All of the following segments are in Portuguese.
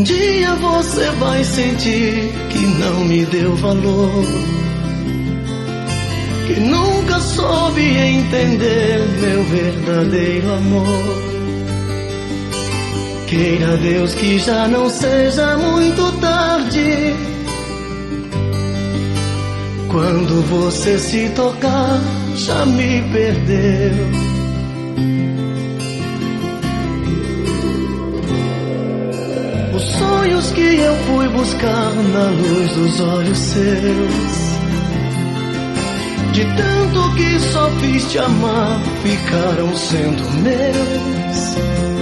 dia você vai sentir que não me deu valor, que nunca soube entender meu verdadeiro amor. Queira Deus que já não seja muito tarde, quando você se tocar, já me perdeu. Os sonhos que eu fui buscar na luz dos olhos seus, de tanto que só fiz te amar, ficaram sendo meus.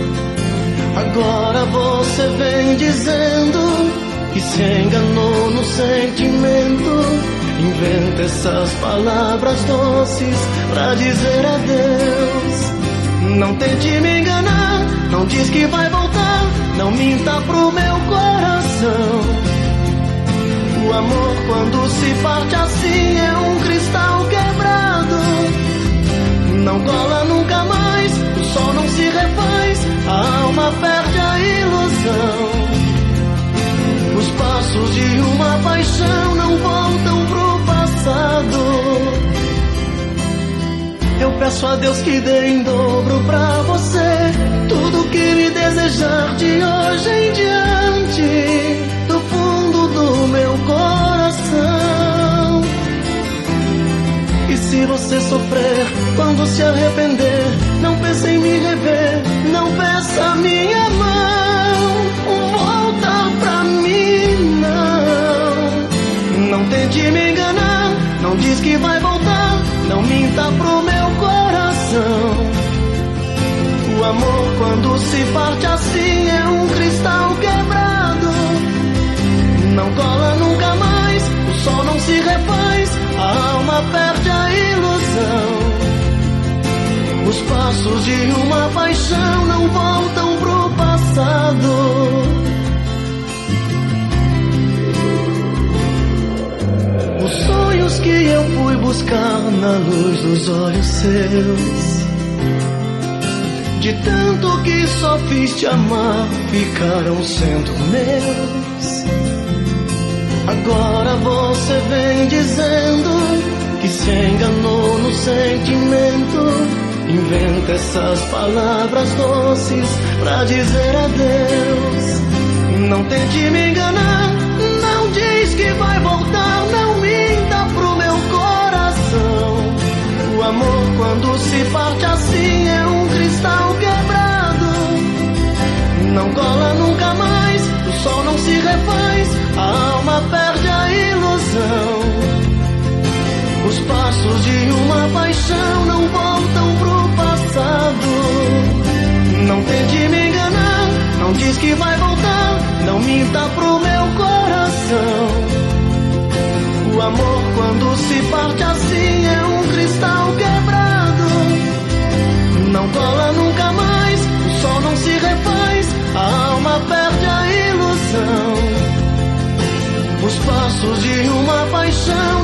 Agora você vem dizendo que se enganou no sentimento, inventa essas palavras doces pra dizer adeus. Não tente me enganar, não diz que vai voltar, não minta pro meu coração. O amor quando se parte assim é um cristal quebrado, não cola nunca mais, o sol não se refaz, a alma perde a ilusão. Os passos de uma paixão não voltam pro passado. Eu peço a Deus que dê em dobro pra você tudo que me desejar de hoje em diante, do fundo do meu coração. E se você sofrer quando se arrepender, não pense em me rever, não peça minha mão, volta pra mim não. Não tente me enganar, não diz que vai voltar, não minta pro meu coração. O amor quando se parte assim é um cristal quebrado, não cola nunca mais, o sol não se refaz, a alma perde a ilusão. Os passos de uma paixão não voltam pro passado. Os sonhos que eu fui buscar na luz dos olhos seus, de tanto que só fiz te amar, ficaram sendo meus. Agora você vem dizendo que se enganou no sentimento, inventa essas palavras doces pra dizer adeus. Não tente me enganar, não diz que vai voltar, não minta pro meu coração. O amor quando se parte assim é um cristal quebrado, não cola nunca mais, o sol não se refaz, a alma perde a ilusão. Os passos de uma paixão não voltam pro passado. Não tente me enganar, não diz que vai voltar, não minta pro meu coração. O amor quando se parte assim é um cristal quebrado, não cola nunca mais, o sol não se refaz, a alma perde a ilusão. Os passos de uma paixão